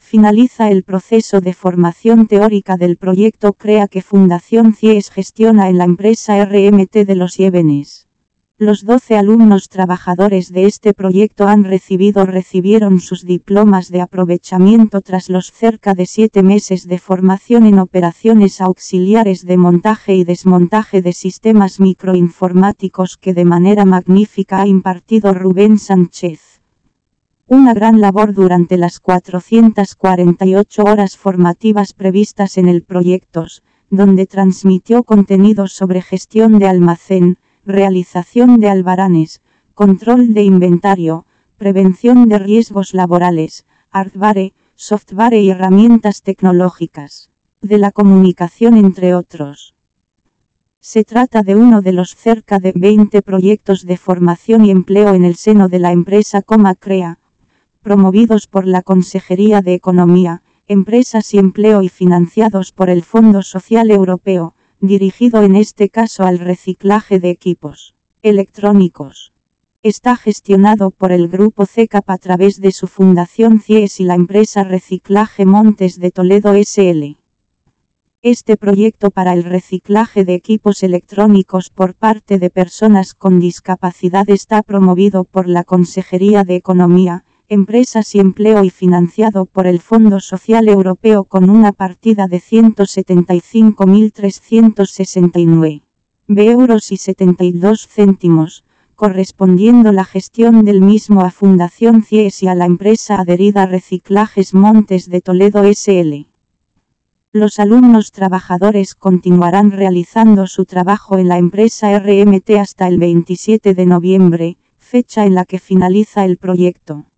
Finaliza el proceso de formación teórica del proyecto CREA que Fundación CIES gestiona en la empresa RMT de Los Llévenes. Los 12 alumnos trabajadores de este proyecto recibieron sus diplomas de aprovechamiento tras los cerca de 7 meses de formación en operaciones auxiliares de montaje y desmontaje de sistemas microinformáticos que de manera magnífica ha impartido Rubén Sánchez. Una gran labor durante las 448 horas formativas previstas en el proyecto, donde transmitió contenidos sobre gestión de almacén, realización de albaranes, control de inventario, prevención de riesgos laborales, hardware, software y herramientas tecnológicas, de la comunicación entre otros. Se trata de uno de los cerca de 20 proyectos de formación y empleo en el seno de la empresa CREA, promovidos por la Consejería de Economía, Empresas y Empleo y financiados por el Fondo Social Europeo, dirigido en este caso al reciclaje de equipos electrónicos. Está gestionado por el Grupo CECAP a través de su Fundación CIES y la empresa Reciclaje Montes de Toledo S.L. Este proyecto para el reciclaje de equipos electrónicos por parte de personas con discapacidad está promovido por la Consejería de Economía, Empresas y Empleo y financiado por el Fondo Social Europeo con una partida de 175.369 euros y 72 céntimos, correspondiendo la gestión del mismo a Fundación CIES y a la empresa adherida Reciclajes Montes de Toledo S.L. Los alumnos trabajadores continuarán realizando su trabajo en la empresa RMT hasta el 27 de noviembre, fecha en la que finaliza el proyecto.